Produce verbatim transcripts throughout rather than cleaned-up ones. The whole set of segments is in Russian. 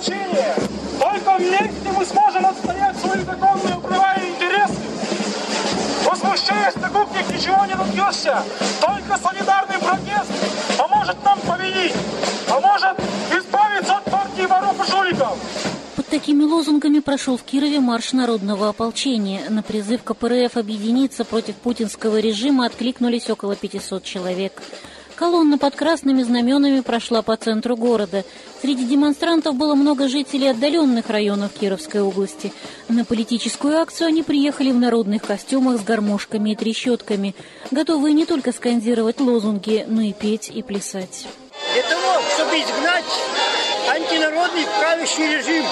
ополчение. Только вместе мы сможем отстоять свои законные права и интересы. Возмущаясь на кухнях, ничего не добьешься. Только солидарный протест поможет нам победить, поможет избавиться от партии воров и жуликов. Под такими лозунгами прошел в Кирове марш народного ополчения. На призыв ка пэ эр эф объединиться против путинского режима откликнулись около пятисот человек. Колонна под красными знаменами прошла по центру города. Среди демонстрантов было много жителей отдаленных районов Кировской области. На политическую акцию они приехали в народных костюмах с гармошками и трещотками, готовые не только скандировать лозунги, но и петь и плясать. Для того, чтобы изгнать антинародный правящий режим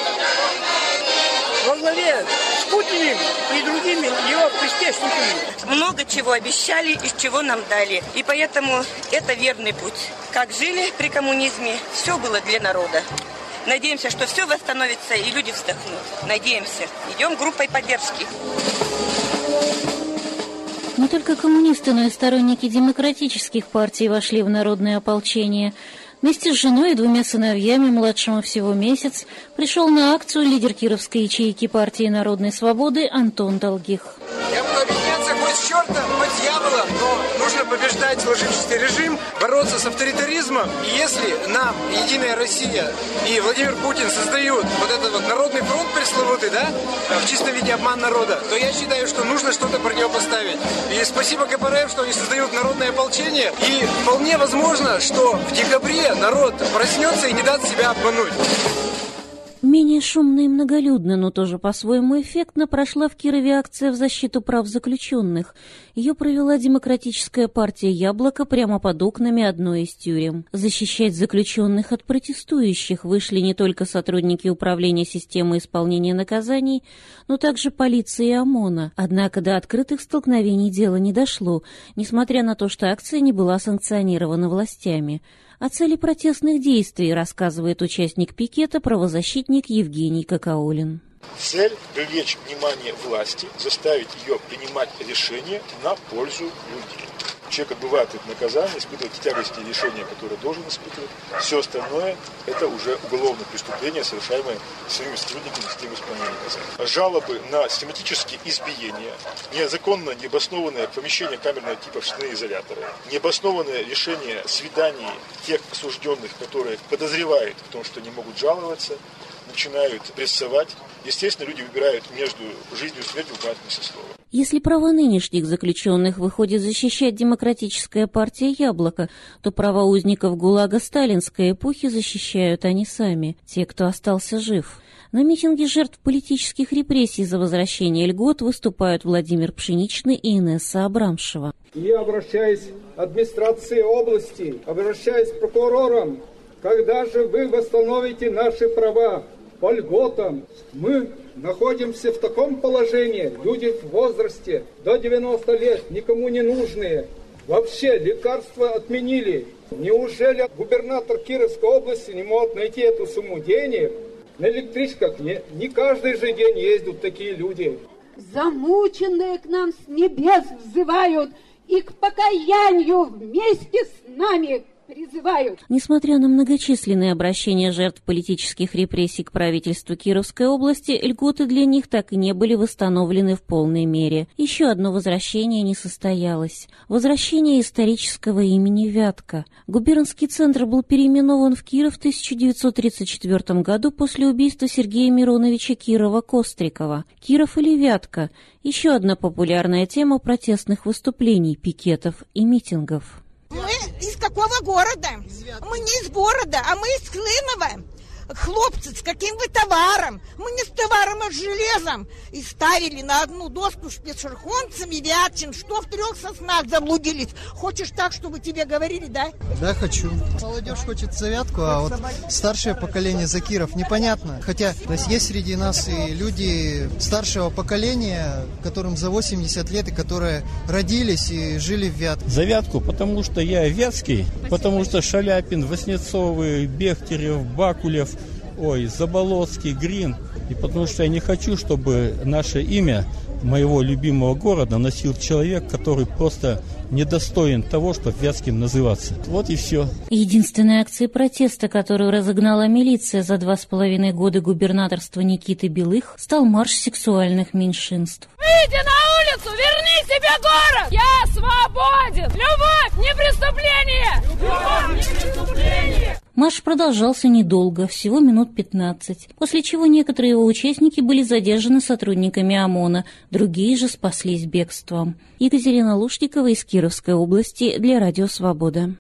во главе с Путиным и другими его приспешниками. Много чего обещали и чего нам дали. И поэтому это верный путь. Как жили при коммунизме, все было для народа. Надеемся, что все восстановится и люди вздохнут. Надеемся. Идем группой поддержки. Не только коммунисты, но и сторонники демократических партий вошли в народное ополчение. Вместе с женой и двумя сыновьями, младшему всего месяц, пришел на акцию лидер кировской ячейки партии Народной Свободы Антон Долгих. Я буду объединяться хоть с чертом, хоть с дьяволом, но нужно побеждать сложившийся режим, бороться с авторитаризмом. И если нам, Единая Россия и Владимир Путин создают вот этот вот народный фронт пресловутый, да, в чистом виде обман народа, то я считаю, что нужно что-то противопоставить. И спасибо ка пэ эр эф, что они создают народное ополчение. И вполне возможно, что в декабре народ проснется и не даст себя обмануть. Менее шумно и многолюдно, но тоже по-своему эффектно прошла в Кирове акция в защиту прав заключенных. Ее провела Демократическая партия «Яблоко» прямо под окнами одной из тюрем. Защищать заключенных от протестующих вышли не только сотрудники Управления системы исполнения наказаний, но также полиции и ОМОНа. Однако до открытых столкновений дело не дошло, несмотря на то, что акция не была санкционирована властями. О цели протестных действий рассказывает участник пикета, правозащитник Евгений Какаулин. Цель – привлечь внимание власти, заставить ее принимать решения на пользу людей. Человек отбывает это наказание, испытывает тягости решения, которые должен испытывать. Все остальное – это уже уголовное преступление, совершаемое своими сотрудниками системы исполнения наказания. Жалобы на систематические избиения, незаконно необоснованное помещение камерного типа в штаны изоляторы, необоснованное решение свиданий тех осужденных, которые подозревают в том, что не могут жаловаться, начинают прессовать. Естественно, люди выбирают между жизнью и смертью в смысле слова. Если права нынешних заключенных выходит защищать Демократическая партия «Яблоко», то права узников ГУЛАГа сталинской эпохи защищают они сами, те, кто остался жив. На митинге жертв политических репрессий за возвращение льгот выступают Владимир Пшеничный и Инесса Абрамшева. Я обращаюсь к администрации области, обращаюсь к прокурорам. Когда же вы восстановите наши права по льготам? Мы находимся в таком положении, люди в возрасте до девяноста лет, никому не нужные. Вообще лекарства отменили. Неужели губернатор Кировской области не может найти эту сумму денег? На электричках не, не каждый же день ездят такие люди. Замученные к нам с небес взывают и к покаянию вместе с нами призывают. Несмотря на многочисленные обращения жертв политических репрессий к правительству Кировской области, льготы для них так и не были восстановлены в полной мере. Еще одно возвращение не состоялось. Возвращение исторического имени Вятка. Губернский центр был переименован в Киров в тысяча девятьсот тридцать четвёртом году после убийства Сергея Мироновича Кирова-Кострикова. Киров или Вятка – еще одна популярная тема протестных выступлений, пикетов и митингов. Мы из какого города? Мы не из города, а мы из Хлынова. Хлопцы, с каким вы товаром? Мы не с товаром, а с железом. И ставили на одну доску с пешеходцами Вятчин, что в трех соснах заблудились. Хочешь так, чтобы тебе говорили, да? Да, хочу. Молодежь хочет Вятку, а вот старшее поколение за Киров непонятно. Хотя, то есть, есть среди нас и люди старшего поколения, которым за восемьдесят лет, и которые родились и жили в Вятке. За Вятку, потому что я вятский, потому что Шаляпин, Васнецовый, Бехтерев, Бакулев, ой, Заболоцкий, Грин. И потому что я не хочу, чтобы наше имя моего любимого города носил человек, который просто недостоин того, чтобы Вятским называться. Вот и все. Единственной акцией протеста, которую разогнала милиция за два с половиной года губернаторства Никиты Белых, стал марш сексуальных меньшинств. Выйди на улицу, верни себе город! Я свободен! Любовь, не преступление! Любовь, не преступление! Марш продолжался недолго, всего минут пятнадцать, после чего некоторые его участники были задержаны сотрудниками ОМОНа, другие же спаслись бегством. Екатерина Лушникова из Кировской области для Радио Свобода.